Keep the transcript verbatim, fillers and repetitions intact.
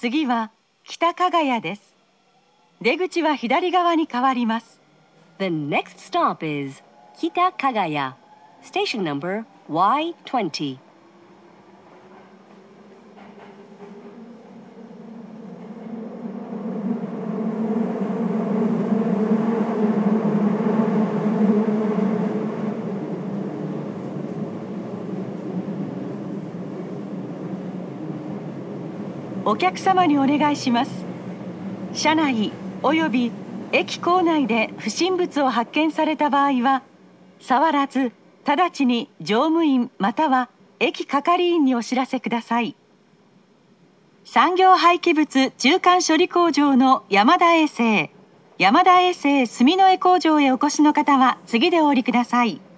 次は北加賀谷です。出口は左側に変わります。 The next stop is 北加賀谷 Station number ワイトゥエンティー。 お客様にお願いします。車内および駅構内で不審物を発見された場合は、触らず直ちに乗務員または駅係員にお知らせください。産業廃棄物中間処理工場の山田衛生、山田衛生住之江工場へお越しの方は次でお降りください。